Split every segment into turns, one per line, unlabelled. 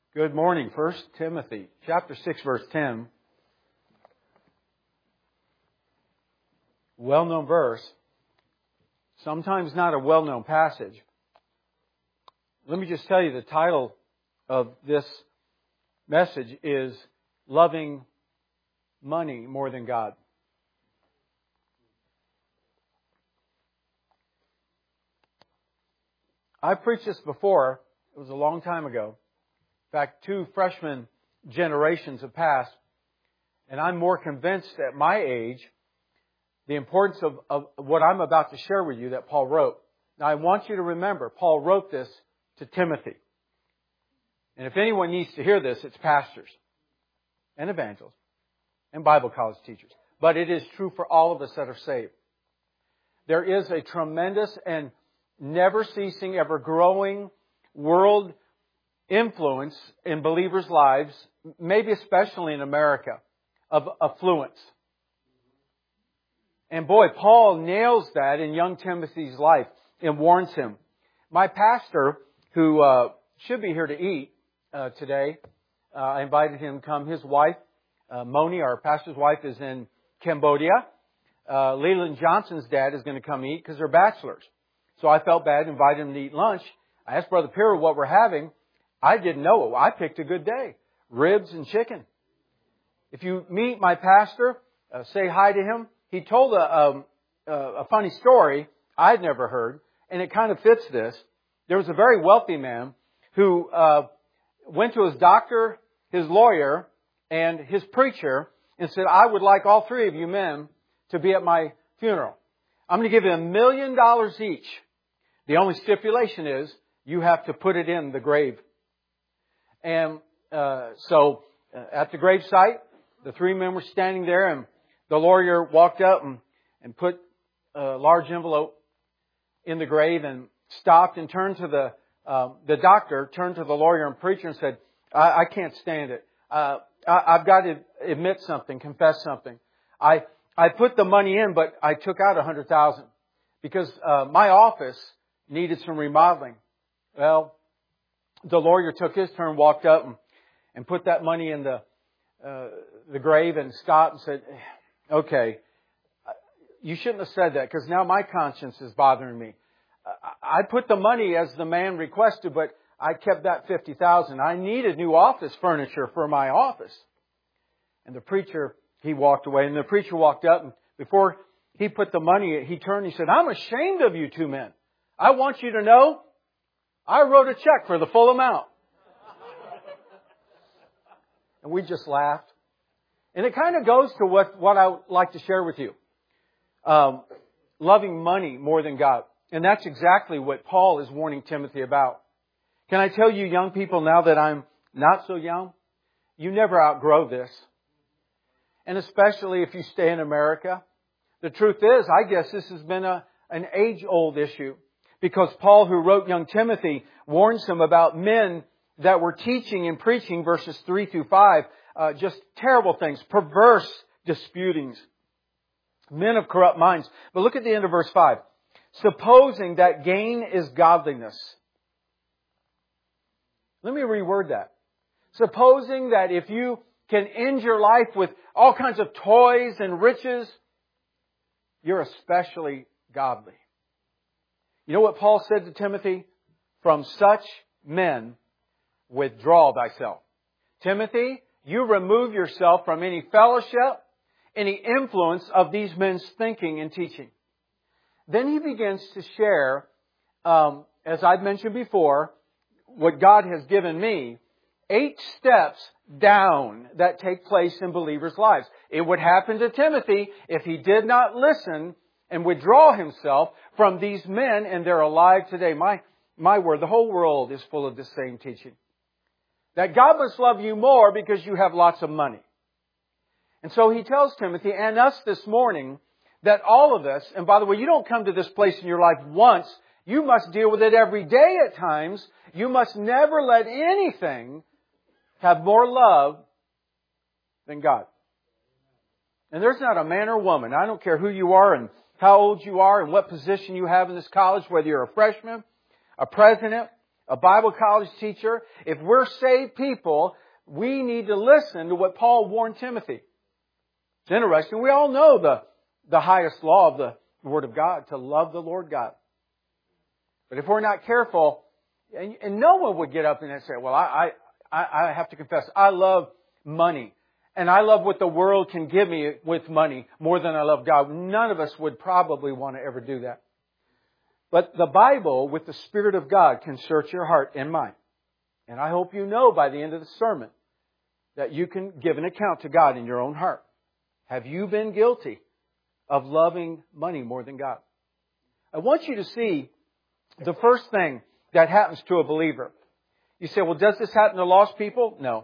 Good morning. 1 Timothy chapter 6, verse 10. Well-known verse. Sometimes not a well-known passage. Let me just tell you the title of this message is Loving Money More Than God. I preached this before. It was a long time ago. In fact, 2 freshman generations have passed. And I'm more convinced at my age the importance of what I'm about to share with you that Paul wrote. Now, I want you to remember, Paul wrote this to Timothy. And if anyone needs to hear this, it's pastors and evangelists and Bible college teachers. But it is true for all of us that are saved. There is a tremendous and never ceasing, ever growing world influence in believers' lives, maybe especially in America, of affluence. And boy, Paul nails that in young Timothy's life and warns him. My pastor, who should be here to eat today, I invited him to come. His wife, Moni, our pastor's wife, is in Cambodia. Leland Johnson's dad is going to come eat because they're bachelors. So I felt bad, invited him to eat lunch. I asked Brother Pirro what we're having. I didn't know. I picked a good day. Ribs and chicken. If you meet my pastor, say hi to him. He told a funny story I'd never heard, and it kind of fits this. There was a very wealthy man who went to his doctor, his lawyer, and his preacher and said, I would like all 3 of you men to be at my funeral. I'm going to give you $1 million each. The only stipulation is you have to put it in the grave. And so at the grave site, the 3 men were standing there, and the lawyer walked up and put a large envelope in the grave and stopped and turned to the doctor, turned to the lawyer and preacher and said, I can't stand it. I've got to admit something, confess something. I put the money in, but I took out $100,000 because my office needed some remodeling. Well, the lawyer took his turn, walked up and put that money in the grave and stopped and said, okay, you shouldn't have said that because now my conscience is bothering me. I put the money as the man requested, but I kept that $50,000. I needed new office furniture for my office. And the preacher, he walked away, and the preacher walked up, and before he put the money, he turned and he said, I'm ashamed of you 2 men. I want you to know I wrote a check for the full amount. And we just laughed. And it kind of goes to what I would like to share with you. Loving money more than God. And that's exactly what Paul is warning Timothy about. Can I tell you young people now that I'm not so young? You never outgrow this. And especially if you stay in America. The truth is, I guess this has been an age-old issue. Because Paul, who wrote young Timothy, warns him about men that were teaching and preaching, verses 3 through 5, just terrible things, perverse disputings, men of corrupt minds. But look at the end of verse 5. Supposing that gain is godliness. Let me reword that. Supposing that if you can end your life with all kinds of toys and riches, you're especially godly. You know what Paul said to Timothy? From such men, withdraw thyself. Timothy, you remove yourself from any fellowship, any influence of these men's thinking and teaching. Then he begins to share, as I've mentioned before, what God has given me, 8 steps down that take place in believers' lives. It would happen to Timothy if he did not listen and withdraw himself from these men, and they're alive today. My word, the whole world is full of this same teaching. That God must love you more because you have lots of money. And so he tells Timothy and us this morning that all of us, and by the way, you don't come to this place in your life once. You must deal with it every day at times. You must never let anything have more love than God. And there's not a man or woman, I don't care who you are and how old you are and what position you have in this college, whether you're a freshman, a president, a Bible college teacher, if we're saved people, we need to listen to what Paul warned Timothy. It's interesting. We all know the highest law of the Word of God, to love the Lord God. But if we're not careful, and no one would get up and say, well, I have to confess, I love money. And I love what the world can give me with money more than I love God. None of us would probably want to ever do that. But the Bible, with the Spirit of God, can search your heart and mind. And I hope you know by the end of the sermon that you can give an account to God in your own heart. Have you been guilty of loving money more than God? I want you to see the first thing that happens to a believer. You say, well, does this happen to lost people? No.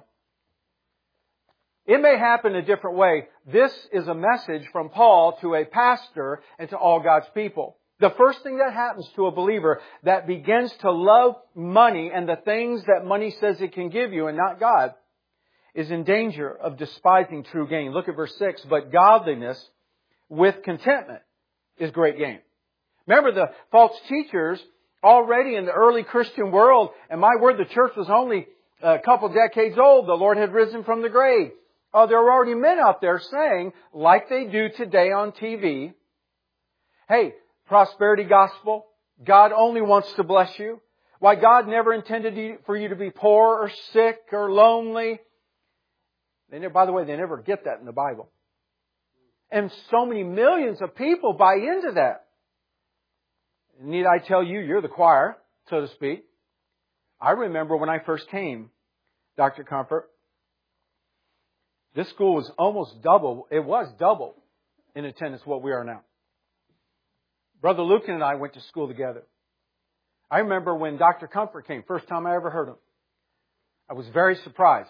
It may happen a different way. This is a message from Paul to a pastor and to all God's people. The first thing that happens to a believer that begins to love money and the things that money says it can give you and not God is in danger of despising true gain. Look at verse 6. But godliness with contentment is great gain. Remember, the false teachers already in the early Christian world, and my word, the church was only a couple decades old. The Lord had risen from the grave. There were already men out there saying, like they do today on TV, hey, prosperity gospel, God only wants to bless you. Why, God never intended for you to be poor or sick or lonely. By the way, they never get that in the Bible. And so many millions of people buy into that. Need I tell you, you're the choir, so to speak. I remember when I first came, Dr. Comfort, this school was almost double. It was double in attendance what we are now. Brother Luke and I went to school together. I remember when Dr. Comfort came, first time I ever heard him. I was very surprised.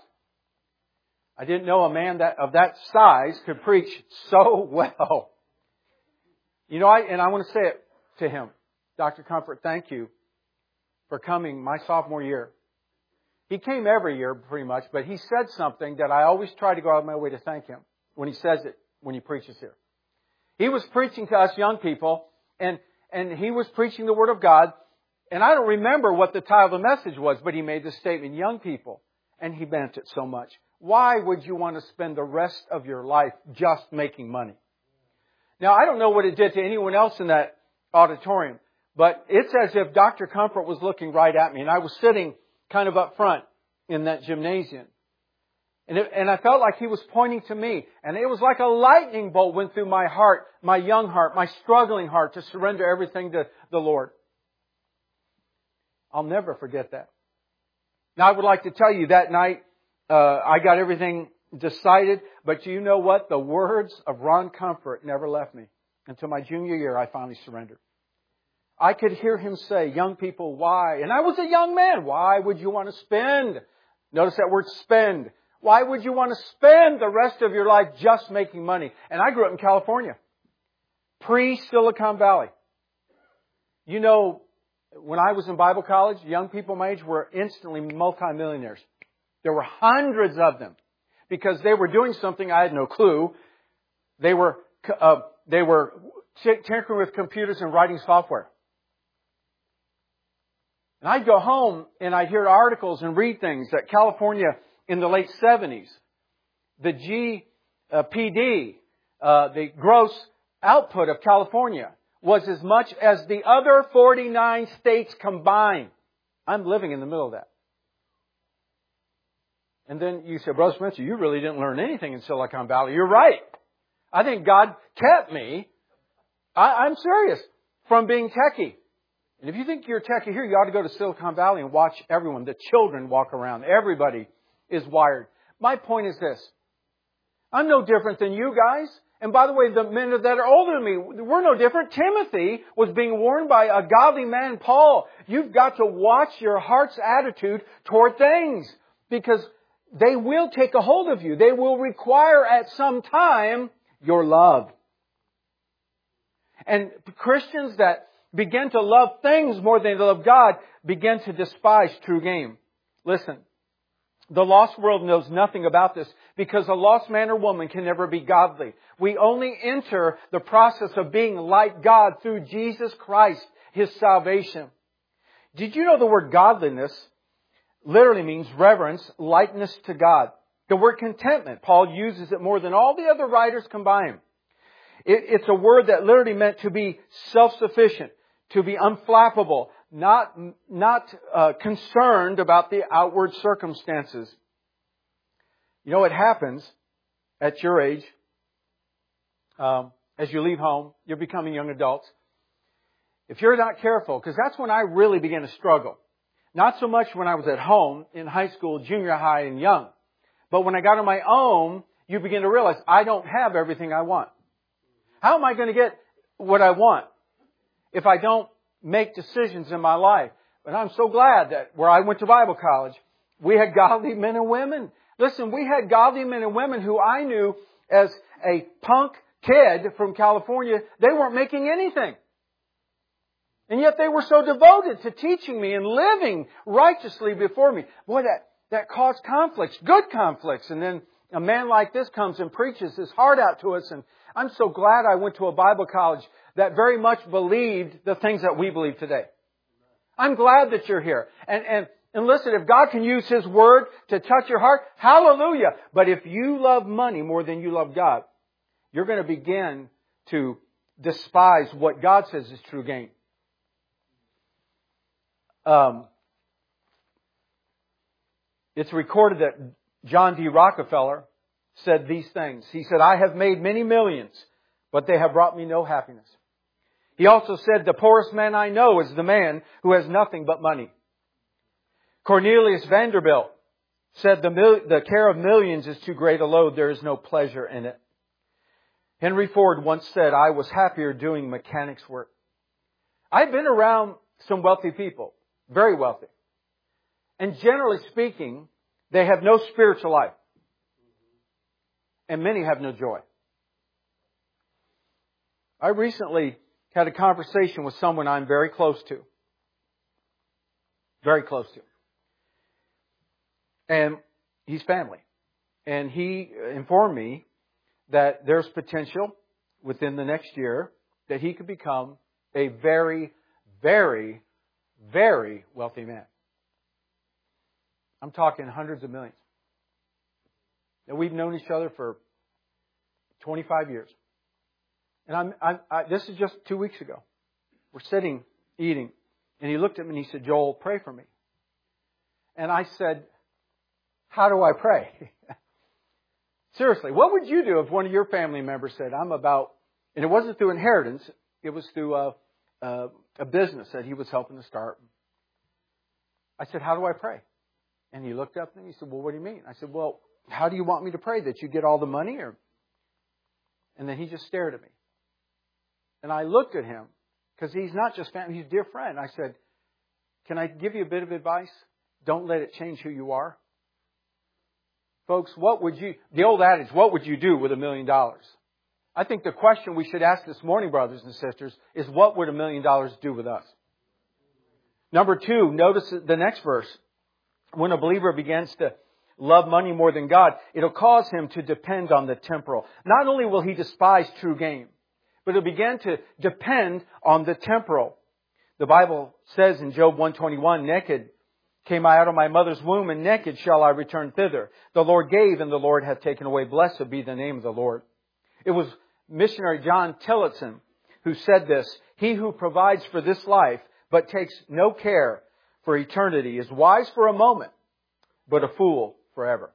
I didn't know a man of that size could preach so well. You know, I want to say it to him. Dr. Comfort, thank you for coming my sophomore year. He came every year pretty much, but he said something that I always try to go out of my way to thank him when he says it, when he preaches here. He was preaching to us young people, and he was preaching the Word of God, and I don't remember what the title of the message was, but he made this statement, young people, and he meant it so much. Why would you want to spend the rest of your life just making money? Now, I don't know what it did to anyone else in that auditorium, but it's as if Dr. Comfort was looking right at me, and I was sitting kind of up front in that gymnasium. And I felt like he was pointing to me. And it was like a lightning bolt went through my heart, my young heart, my struggling heart to surrender everything to the Lord. I'll never forget that. Now I would like to tell you that night, I got everything decided. But you know what? The words of Ron Comfort never left me. Until my junior year, I finally surrendered. I could hear him say, young people, why? And I was a young man. Why would you want to spend? Notice that word spend. Why would you want to spend the rest of your life just making money? And I grew up in California. Pre-Silicon Valley. You know, when I was in Bible college, young people my age were instantly multimillionaires. There were hundreds of them. Because they were doing something I had no clue. They were tinkering with computers and writing software. And I'd go home and I'd hear articles and read things that California in the late 70s, the GPD, the gross output of California was as much as the other 49 states combined. I'm living in the middle of that. And then you say, Brother Spencer, you really didn't learn anything in Silicon Valley. You're right. I think God kept me, I'm serious, from being techie. And if you think you're techie here, you ought to go to Silicon Valley and watch everyone. The children walk around. Everybody is wired. My point is this. I'm no different than you guys. And by the way, the men that are older than me, we're no different. Timothy was being warned by a godly man, Paul. You've got to watch your heart's attitude toward things. Because they will take a hold of you. They will require at some time your love. And Christians that begin to love things more than they love God begin to despise true gain. Listen, the lost world knows nothing about this because a lost man or woman can never be godly. We only enter the process of being like God through Jesus Christ, His salvation. Did you know the word godliness literally means reverence, likeness to God? The word contentment, Paul uses it more than all the other writers combined. It's a word that literally meant to be self-sufficient, to be unflappable, not concerned about the outward circumstances. You know, it happens at your age, as you leave home, you're becoming young adults. If you're not careful, because that's when I really began to struggle. Not so much when I was at home, in high school, junior high, and young. But when I got on my own, you begin to realize I don't have everything I want. How am I going to get what I want if I don't make decisions in my life? But I'm so glad that where I went to Bible college, we had godly men and women. Listen, we had godly men and women who I knew as a punk kid from California. They weren't making anything. And yet they were so devoted to teaching me and living righteously before me. Boy, that caused conflicts, good conflicts. And then a man like this comes and preaches his heart out to us. And I'm so glad I went to a Bible college that very much believed the things that we believe today. I'm glad that you're here. And listen, if God can use His Word to touch your heart, hallelujah. But if you love money more than you love God, you're going to begin to despise what God says is true gain. It's recorded that John D. Rockefeller said these things. He said, I have made many millions, but they have brought me no happiness. He also said, the poorest man I know is the man who has nothing but money. Cornelius Vanderbilt said, the care of millions is too great a load. There is no pleasure in it. Henry Ford once said, I was happier doing mechanics work. I've been around some wealthy people, very wealthy. And generally speaking, they have no spiritual life. And many have no joy. I recently had a conversation with someone I'm very close to. Very close to. And he's family. And he informed me that there's potential within the next year that he could become a very, very, very wealthy man. I'm talking hundreds of millions. And we've known each other for 25 years. And this is just 2 weeks ago. We're sitting, eating. And he looked at me and he said, Joel, pray for me. And I said, how do I pray? Seriously, what would you do if one of your family members said, and it wasn't through inheritance, it was through a business that he was helping to start. I said, how do I pray? And he looked up and he said, well, what do you mean? I said, well, how do you want me to pray? That you get all the money? And then he just stared at me. And I looked at him, because he's not just family, he's a dear friend. I said, can I give you a bit of advice? Don't let it change who you are. Folks, the old adage, what would you do with $1 million? I think the question we should ask this morning, brothers and sisters, is what would $1 million do with us? Number 2, notice the next verse. When a believer begins to love money more than God, it'll cause him to depend on the temporal. Not only will he despise true gain, but he'll begin to depend on the temporal. The Bible says in Job 121, naked came I out of my mother's womb, and naked shall I return thither. The Lord gave, and the Lord hath taken away. Blessed be the name of the Lord. It was missionary John Tillotson who said this, he who provides for this life, but takes no care for eternity, is wise for a moment, but a fool forever.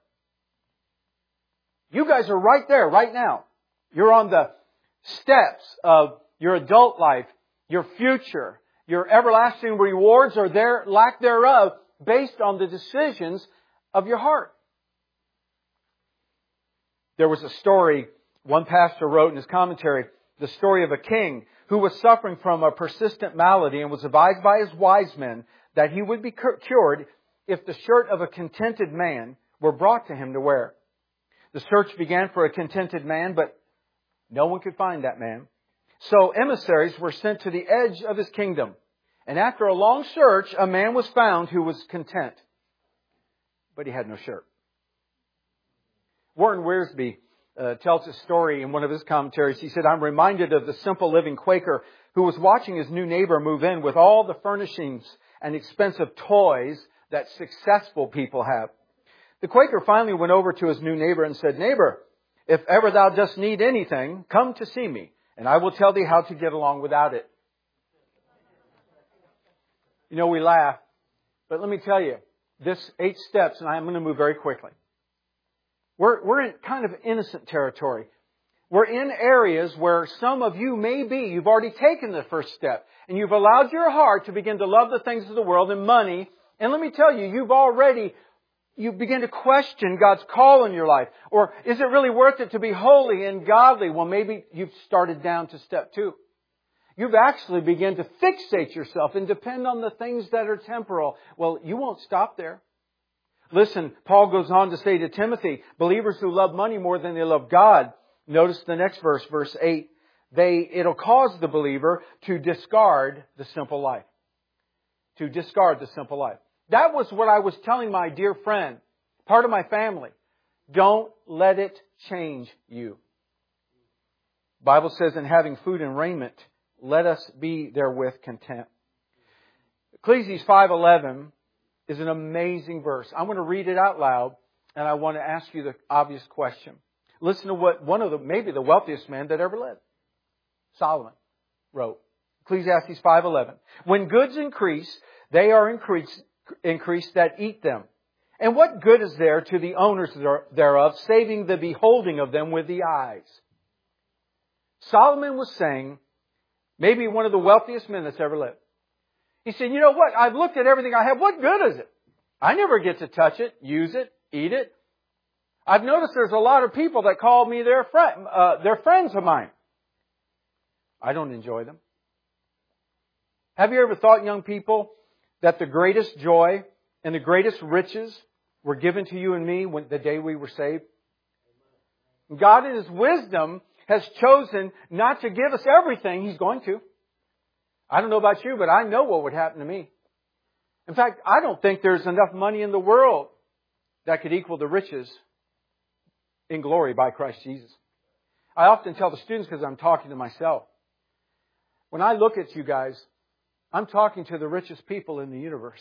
You guys are right there, right now. You're on the steps of your adult life, your future, your everlasting rewards or their lack thereof, based on the decisions of your heart. There was a story one pastor wrote in his commentary, the story of a king who was suffering from a persistent malady and was advised by his wise men that he would be cured if the shirt of a contented man were brought to him to wear. The search began for a contented man, but no one could find that man. So emissaries were sent to the edge of his kingdom. And after a long search, a man was found who was content. But he had no shirt. Warren Wiersbe tells a story in one of his commentaries. He said, I'm reminded of the simple living Quaker who was watching his new neighbor move in with all the furnishings and expensive toys that successful people have. The Quaker finally went over to his new neighbor and said, "Neighbor, if ever thou dost need anything, come to see me, and I will tell thee how to get along without it." You know, we laugh, but let me tell you, this 8 steps, and I'm going to move very quickly. We're in kind of innocent territory. We're in areas where some of you may be. You've already taken the first step, and you've allowed your heart to begin to love the things of the world and money. And let me tell you, you begin to question God's call in your life. Or is it really worth it to be holy and godly? Well, maybe you've started down to step 2. You've actually begun to fixate yourself and depend on the things that are temporal. Well, you won't stop there. Listen, Paul goes on to say to Timothy, believers who love money more than they love God. Notice the next verse, verse 8. It'll cause the believer to discard the simple life. To discard the simple life. That was what I was telling my dear friend, part of my family. Don't let it change you. The Bible says, in having food and raiment, let us be therewith content. Ecclesiastes 5:11 is an amazing verse. I'm going to read it out loud, and I want to ask you the obvious question. Listen to what maybe the wealthiest man that ever lived, Solomon, wrote. Ecclesiastes 5:11. When goods increase, they are increased that eat them. And what good is there to the owners thereof, saving the beholding of them with the eyes? Solomon was saying, maybe one of the wealthiest men that's ever lived. He said, you know what? I've looked at everything I have. What good is it? I never get to touch it, use it, eat it. I've noticed there's a lot of people that call me their friends of mine. I don't enjoy them. Have you ever thought, young people, that the greatest joy and the greatest riches were given to you and me the day we were saved? God in His wisdom has chosen not to give us everything He's going to. I don't know about you, but I know what would happen to me. In fact, I don't think there's enough money in the world that could equal the riches in glory by Christ Jesus. I often tell the students, because I'm talking to myself, when I look at you guys, I'm talking to the richest people in the universe.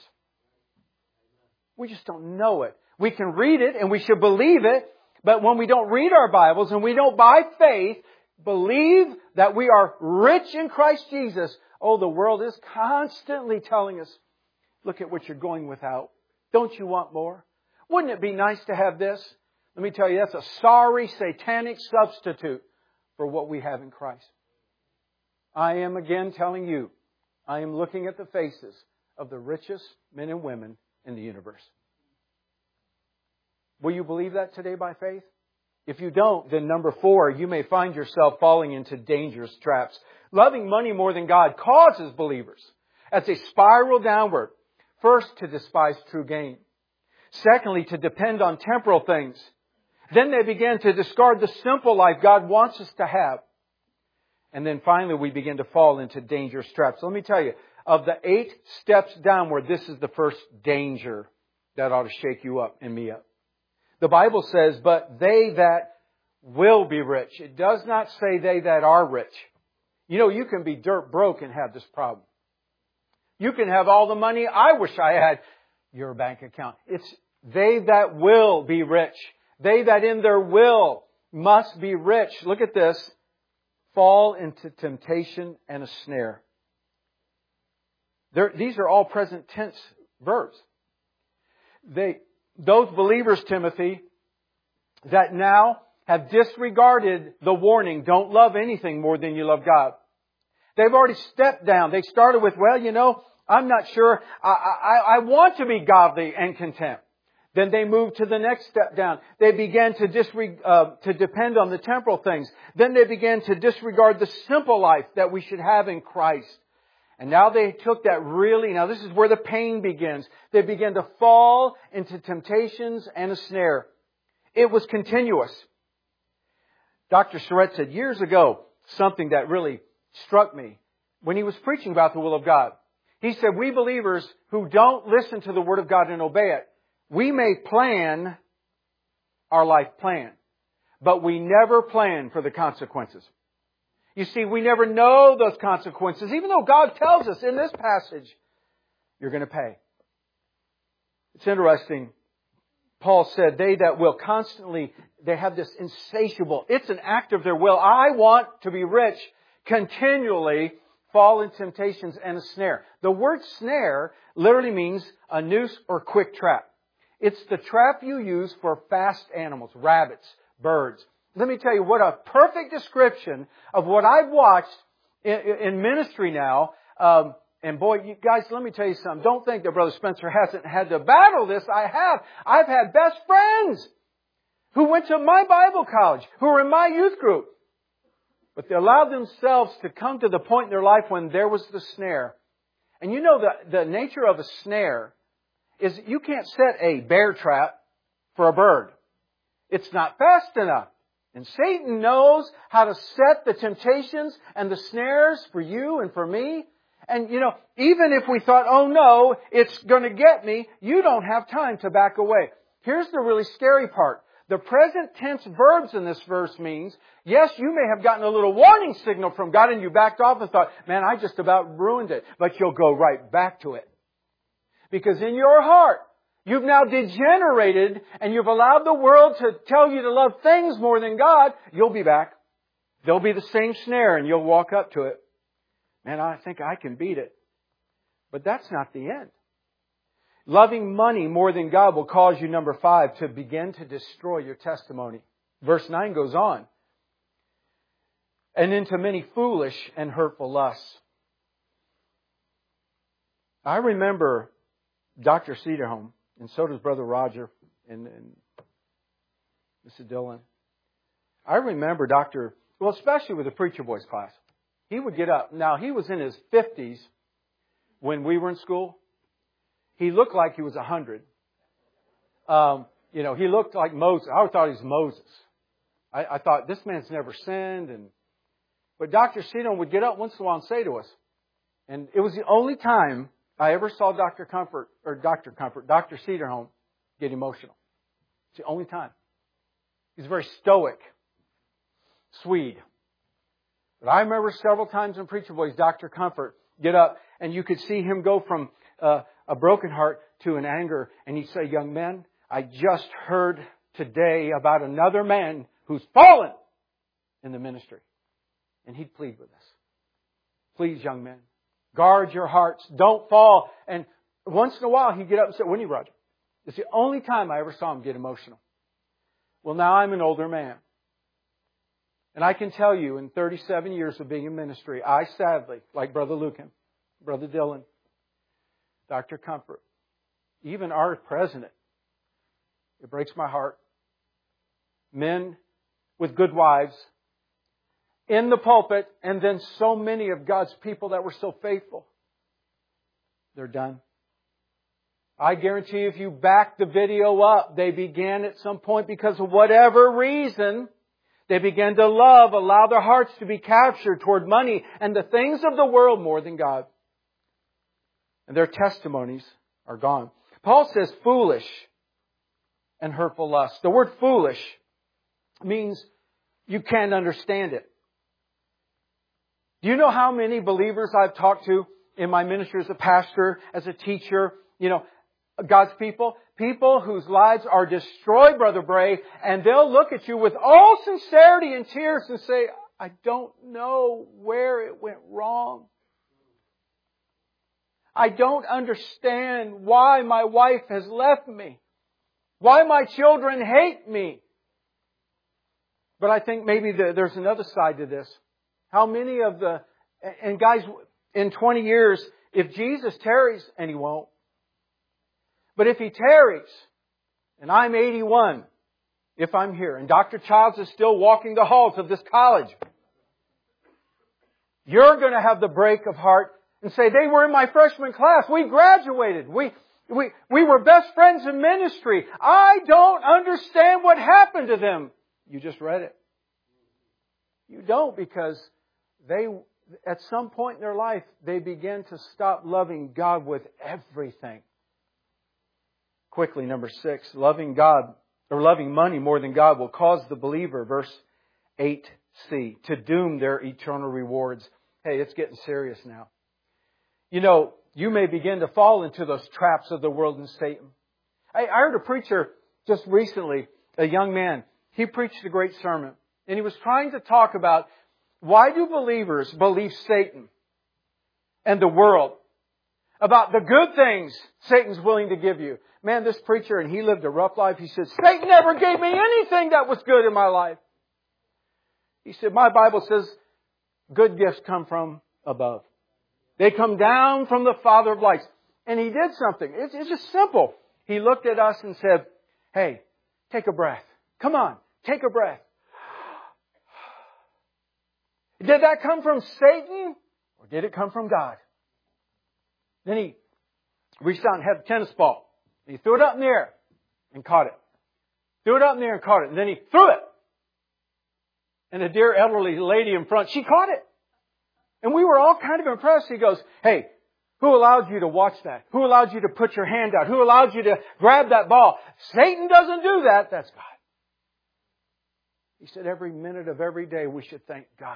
We just don't know it. We can read it and we should believe it, but when we don't read our Bibles and we don't by faith believe that we are rich in Christ Jesus, the world is constantly telling us, look at what you're going without. Don't you want more? Wouldn't it be nice to have this? Let me tell you, that's a sorry, satanic substitute for what we have in Christ. I am again telling you, I am looking at the faces of the richest men and women in the universe. Will you believe that today by faith? If you don't, then number 4, you may find yourself falling into dangerous traps. Loving money more than God causes believers, as they spiral downward, first to despise true gain. Secondly, to depend on temporal things. Then they begin to discard the simple life God wants us to have. And then finally, we begin to fall into dangerous traps. Let me tell you, of the 8 steps downward, this is the first danger that ought to shake you up and me up. The Bible says, but they that will be rich. It does not say they that are rich. You know, you can be dirt broke and have this problem. You can have all the money I wish I had, your bank account. It's they that will be rich. They that in their will must be rich. Look at this. Fall into temptation and a snare. These are all present tense verbs. Those believers, Timothy, that now have disregarded the warning, don't love anything more than you love God. They've already stepped down. They started with, I'm not sure. I want to be godly and content. Then they moved to the next step down. They began to depend on the temporal things. Then they began to disregard the simple life that we should have in Christ. And now they took that this is where the pain begins. They began to fall into temptations and a snare. It was continuous. Dr. Surratt said years ago something that really struck me when he was preaching about the will of God. He said, we believers who don't listen to the Word of God and obey it, we may plan our life plan, but we never plan for the consequences. You see, we never know those consequences, even though God tells us in this passage, you're going to pay. It's interesting. Paul said, they that will constantly, they have this insatiable, it's an act of their will. I want to be rich, continually fall in temptations and a snare. The word snare literally means a noose or quick trap. It's the trap you use for fast animals, rabbits, birds. Let me tell you what a perfect description of what I've watched in ministry now. And boy, you guys, let me tell you something. Don't think that Brother Spencer hasn't had to battle this. I have. I've had best friends who went to my Bible college, who were in my youth group. But they allowed themselves to come to the point in their life when there was the snare. And you know the nature of a snare is you can't set a bear trap for a bird. It's not fast enough. And Satan knows how to set the temptations and the snares for you and for me. And you know, even if we thought, oh no, it's going to get me, you don't have time to back away. Here's the really scary part. The present tense verbs in this verse means, yes, you may have gotten a little warning signal from God and you backed off and thought, man, I just about ruined it. But you'll go right back to it. Because in your heart, you've now degenerated and you've allowed the world to tell you to love things more than God. You'll be back. There'll be the same snare and you'll walk up to it. Man, I think I can beat it. But that's not the end. Loving money more than God will cause you, number 5, to begin to destroy your testimony. Verse 9 goes on. And into many foolish and hurtful lusts. I remember Dr. Cedarholm, and so does Brother Roger and Mr. Dillon. I remember especially with the Preacher Boys class. He would get up. Now, he was in his 50s when we were in school. He looked like he was 100. He looked like Moses. I always thought he was Moses. I thought, this man's never sinned. But Dr. Cedarholm would get up once in a while and say to us, and it was the only time I ever saw Dr. Cedarholm get emotional. It's the only time. He's very stoic, Swede. But I remember several times in Preacher Boys, Dr. Comfort get up and you could see him go from a broken heart to an anger. And he'd say, young men, I just heard today about another man who's fallen in the ministry. And he'd plead with us. Please, young men, guard your hearts. Don't fall. And once in a while he'd get up and say, wouldn't you, Roger? It's the only time I ever saw him get emotional. Well, now I'm an older man. And I can tell you, in 37 years of being in ministry, I sadly, like Brother Lucan, Brother Dillon, Dr. Comfort, even our president, it breaks my heart. Men with good wives in the pulpit, and then so many of God's people that were so faithful. They're done. I guarantee if you back the video up, they began at some point because of whatever reason, they began to allow their hearts to be captured toward money and the things of the world more than God. And their testimonies are gone. Paul says foolish and hurtful lust. The word foolish means you can't understand it. Do you know how many believers I've talked to in my ministry as a pastor, as a teacher, God's people? People whose lives are destroyed, Brother Bray, and they'll look at you with all sincerity and tears and say, I don't know where it went wrong. I don't understand why my wife has left me. Why my children hate me. But I think maybe there's another side to this. How many of and guys, in 20 years, if Jesus tarries, and He won't, but if He tarries, and I'm 81, if I'm here, and Dr. Childs is still walking the halls of this college, you're going to have the break of heart and say, they were in my freshman class. We graduated. We were best friends in ministry. I don't understand what happened to them. You just read it. You don't, because at some point in their life, they begin to stop loving God with everything. Quickly, number 6, loving God or loving money more than God will cause the believer, verse 8c, to doom their eternal rewards. Hey, it's getting serious now. you may begin to fall into those traps of the world and Satan. I heard a preacher just recently, a young man. He preached a great sermon. And he was trying to talk about why do believers believe Satan and the world? About the good things Satan's willing to give you. Man, this preacher, and he lived a rough life. He said, Satan never gave me anything that was good in my life. He said, my Bible says good gifts come from above. They come down from the Father of lights. And he did something. It's just simple. He looked at us and said, hey, take a breath. Come on, take a breath. Did that come from Satan or did it come from God? Then he reached out and had a tennis ball. He threw it up in the air and caught it. Threw it up in the air and caught it. And then he threw it. And a dear elderly lady in front, she caught it. And we were all kind of impressed. He goes, hey, who allowed you to watch that? Who allowed you to put your hand out? Who allowed you to grab that ball? Satan doesn't do that. That's God. He said every minute of every day we should thank God.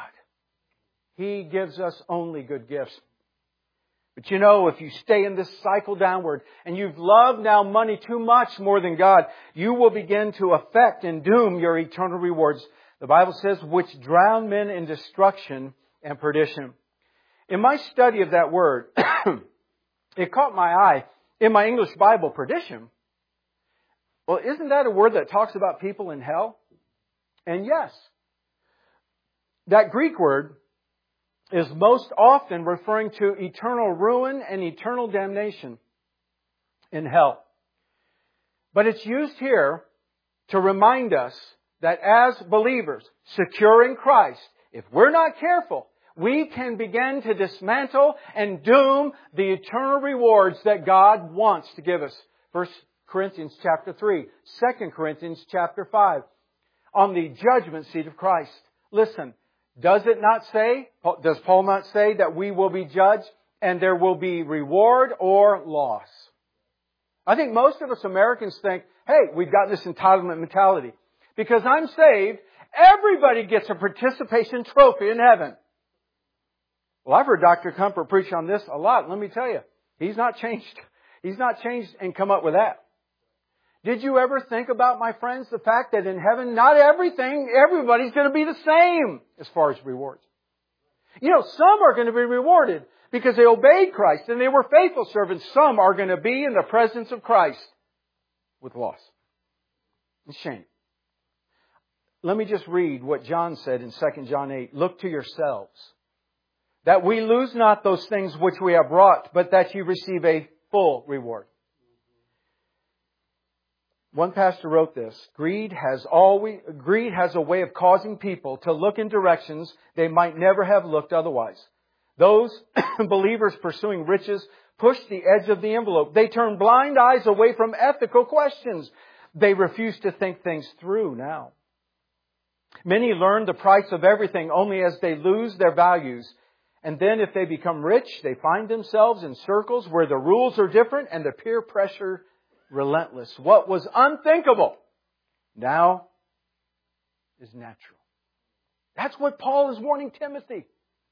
He gives us only good gifts. But you know, if you stay in this cycle downward and you've loved now money too much more than God, you will begin to affect and doom your eternal rewards. The Bible says, which drown men in destruction and perdition. In my study of that word, it caught my eye. In my English Bible, perdition. Well, isn't that a word that talks about people in hell? And yes, that Greek word is most often referring to eternal ruin and eternal damnation in hell. But it's used here to remind us that as believers, secure in Christ, if we're not careful, we can begin to dismantle and doom the eternal rewards that God wants to give us. 1 Corinthians chapter 3, 2 Corinthians chapter 5, on the judgment seat of Christ. Listen, does Paul not say that we will be judged and there will be reward or loss? I think most of us Americans think, hey, we've got this entitlement mentality. Because I'm saved, everybody gets a participation trophy in heaven. Well, I've heard Dr. Comfort preach on this a lot. Let me tell you, he's not changed. He's not changed and come up with that. Did you ever think about, my friends, the fact that in heaven, not everybody's going to be the same as far as rewards. You know, some are going to be rewarded because they obeyed Christ and they were faithful servants. Some are going to be in the presence of Christ with loss and shame. Let me just read what John said in 2 John 8. Look to yourselves, that we lose not those things which we have wrought, but that you receive a full reward. One pastor wrote this, greed has a way of causing people to look in directions they might never have looked otherwise. Those believers pursuing riches push the edge of the envelope. They turn blind eyes away from ethical questions. They refuse to think things through now. Many learn the price of everything only as they lose their values. And then if they become rich, they find themselves in circles where the rules are different and the peer pressure relentless. What was unthinkable now is natural. That's what Paul is warning Timothy.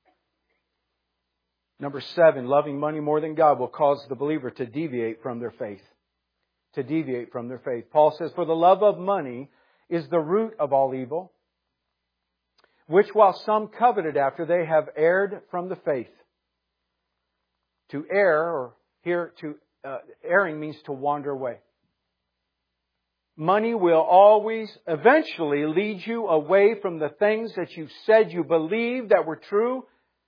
Number 7, loving money more than God will cause the believer to deviate from their faith. To deviate from their faith. Paul says, for the love of money is the root of all evil, which while some coveted after, they have erred from the faith. To err, or here erring means to wander away. Money will always eventually lead you away from the things that you said you believed that were true.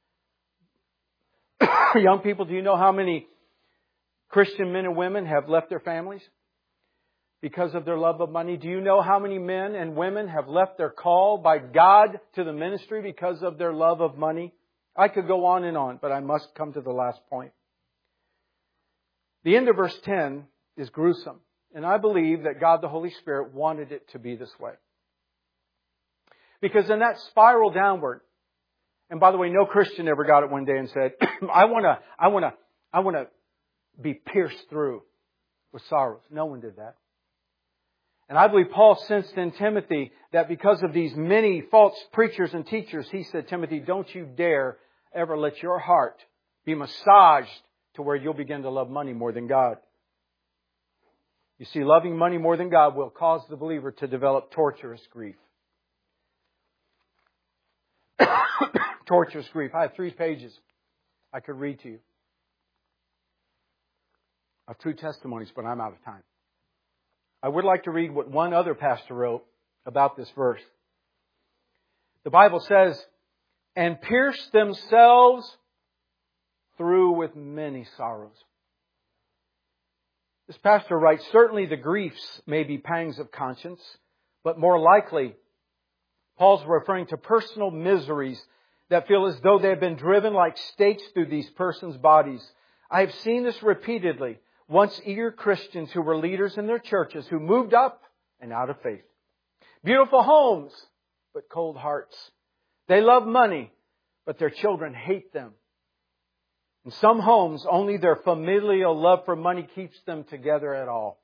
Young people, do you know how many Christian men and women have left their families because of their love of money? Do you know how many men and women have left their call by God to the ministry because of their love of money? I could go on and on, but I must come to the last point. The end of verse 10 is gruesome. And I believe that God the Holy Spirit wanted it to be this way. Because in that spiral downward, and by the way, no Christian ever got it one day and said, I want to be pierced through with sorrows. No one did that. And I believe Paul sensed in Timothy that because of these many false preachers and teachers, he said, Timothy, don't you dare ever let your heart be massaged to where you'll begin to love money more than God. You see, loving money more than God will cause the believer to develop torturous grief. Torturous grief. I have 3 pages I could read to you. I have 2 testimonies, but I'm out of time. I would like to read what one other pastor wrote about this verse. The Bible says, and pierced themselves through with many sorrows. This pastor writes, certainly the griefs may be pangs of conscience, but more likely, Paul's referring to personal miseries that feel as though they have been driven like stakes through these persons' bodies. I have seen this repeatedly. Once eager Christians who were leaders in their churches who moved up and out of faith. Beautiful homes, but cold hearts. They love money, but their children hate them. In some homes, only their familial love for money keeps them together at all.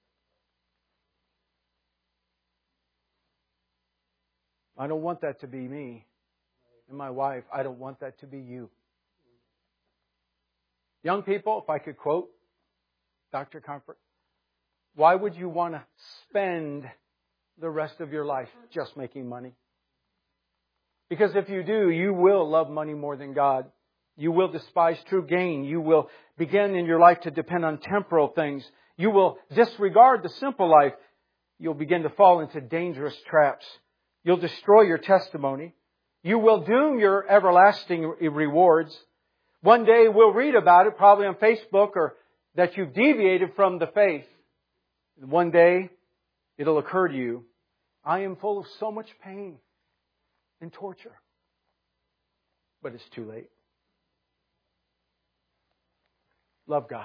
I don't want that to be me and my wife. I don't want that to be you. Young people, if I could quote Dr. Comfort, why would you want to spend the rest of your life just making money? Because if you do, you will love money more than God. You will despise true gain. You will begin in your life to depend on temporal things. You will disregard the simple life. You'll begin to fall into dangerous traps. You'll destroy your testimony. You will doom your everlasting rewards. One day we'll read about it, probably on Facebook, or that you've deviated from the faith. One day it'll occur to you, I am full of so much pain and torture. But it's too late. Love God.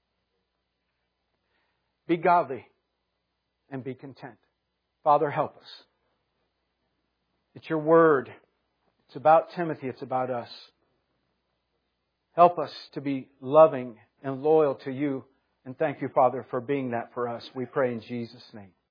Be godly and be content. Father, help us. It's your word. It's about Timothy. It's about us. Help us to be loving and loyal to you. And thank you, Father, for being that for us. We pray in Jesus' name.